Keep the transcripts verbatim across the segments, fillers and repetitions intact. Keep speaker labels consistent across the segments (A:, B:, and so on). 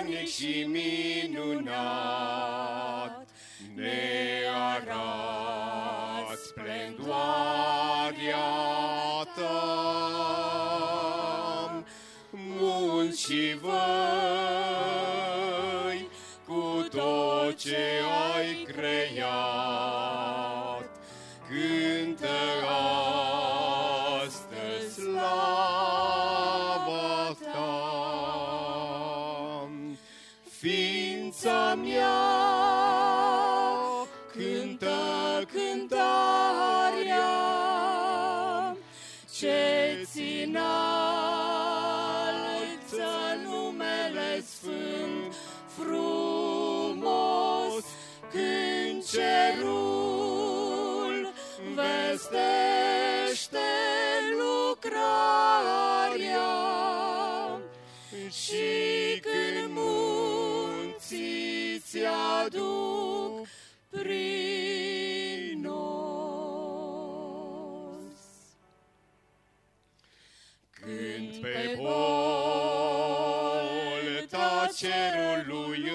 A: harnic și minunat, ne arăți splendoarea ta. Mulți și voi, cu tot ce ai creat, cântă astăzi slava ta. Ființa mea cântă cântarea ce-ți înalță numele sfânt, frumos când cerul vestește lucrarea și când munții ți-aduc prinos. Când pe bolta cerului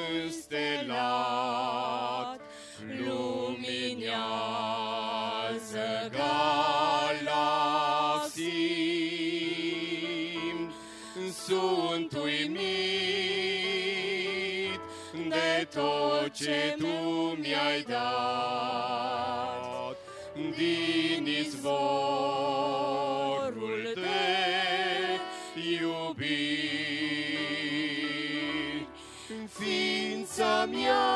A: înstelat luminează galaxii, sunt uimit de tot ce tu mi-ai dat, din izvorul de iubiri. Ființa mea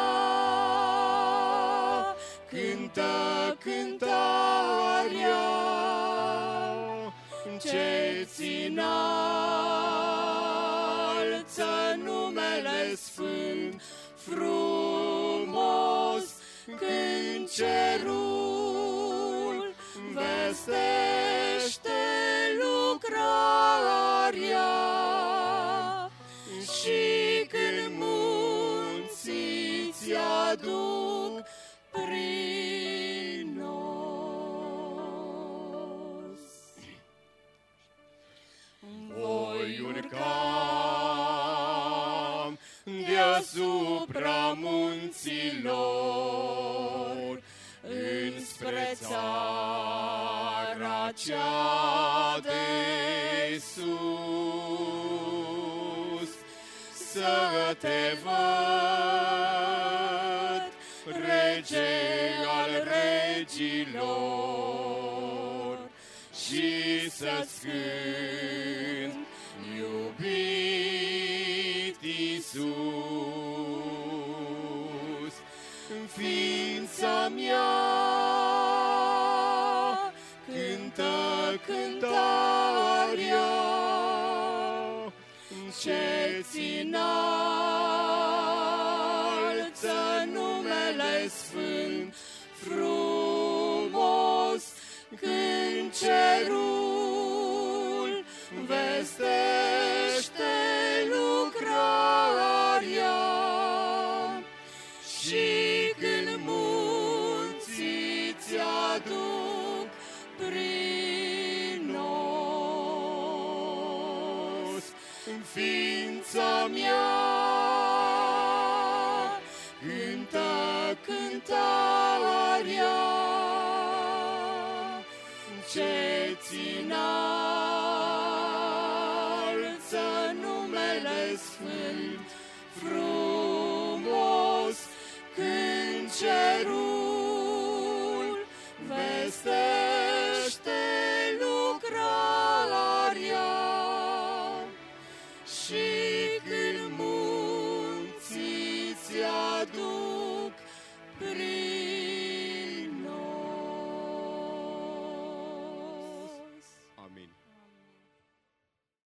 A: cântă cântarea ce-ți înalță numele sfânt, frumos când cerul vestește lucrarea și când munții ți-aduc prinos. Voi urca deasupra munților înspre țara cea de sus, să te văd, Rege al regilor, și să-ți cânt, iubit Iisus. Ființa mea cântă cântarea ce-ți înalță numele sfânt, frumos când cerul vestește lucrarea și când munții ți-aduc prinos. Ființa mea cântă cântarea ce-ți înalță numele sfânt, frumos